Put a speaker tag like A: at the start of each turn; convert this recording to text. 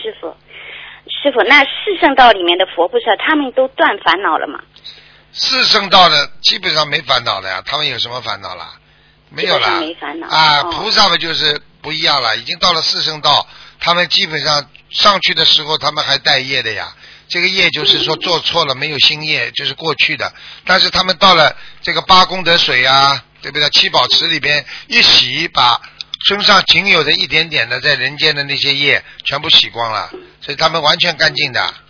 A: 师傅。师傅，那四圣道里面的佛菩萨，他们都断烦恼了吗？
B: 四圣道的基本上没烦恼的呀，他们有什么烦恼啦？没有啦。
A: 没烦恼
B: 啊，菩萨们就是不一样了，已经到了四圣道，他们基本上上去的时候，他们还带业的呀。这个业就是说做错了没有新业，就是过去的。但是他们到了这个八功德水啊，对不对？七宝池里边一洗，把身上仅有的一点点的在人间的那些业全部洗光了，所以他们完全干净的。